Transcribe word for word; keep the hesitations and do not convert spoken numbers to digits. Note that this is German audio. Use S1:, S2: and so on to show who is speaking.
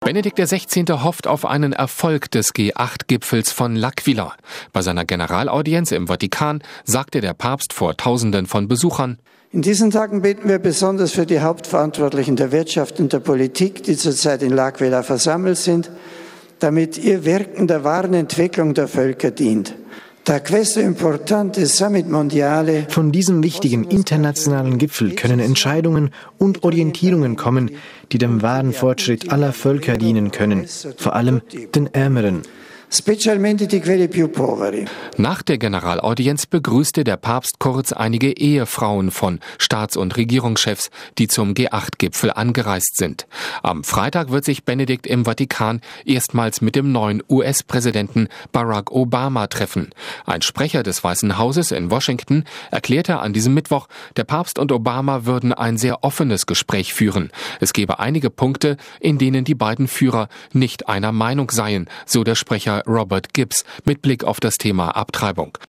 S1: Benedikt der Sechzehnte hofft auf einen Erfolg des G acht Gipfels von L'Aquila. Bei seiner Generalaudienz im Vatikan sagte der Papst vor Tausenden von Besuchern:
S2: In diesen Tagen beten wir besonders für die Hauptverantwortlichen der Wirtschaft und der Politik, die zurzeit in L'Aquila versammelt sind, damit ihr Wirken der wahren Entwicklung der Völker dient.
S3: Von diesem wichtigen internationalen Gipfel können Entscheidungen und Orientierungen kommen, die dem wahren Fortschritt aller Völker dienen können, vor allem den Ärmeren.
S1: Nach der Generalaudienz begrüßte der Papst kurz einige Ehefrauen von Staats- und Regierungschefs, die zum G acht Gipfel angereist sind. Am Freitag wird sich Benedikt im Vatikan erstmals mit dem neuen U S-Präsidenten Barack Obama treffen. Ein Sprecher des Weißen Hauses in Washington erklärte an diesem Mittwoch, der Papst und Obama würden ein sehr offenes Gespräch führen. Es gebe einige Punkte, in denen die beiden Führer nicht einer Meinung seien, so der Sprecher Robert Gibbs mit Blick auf das Thema Abtreibung.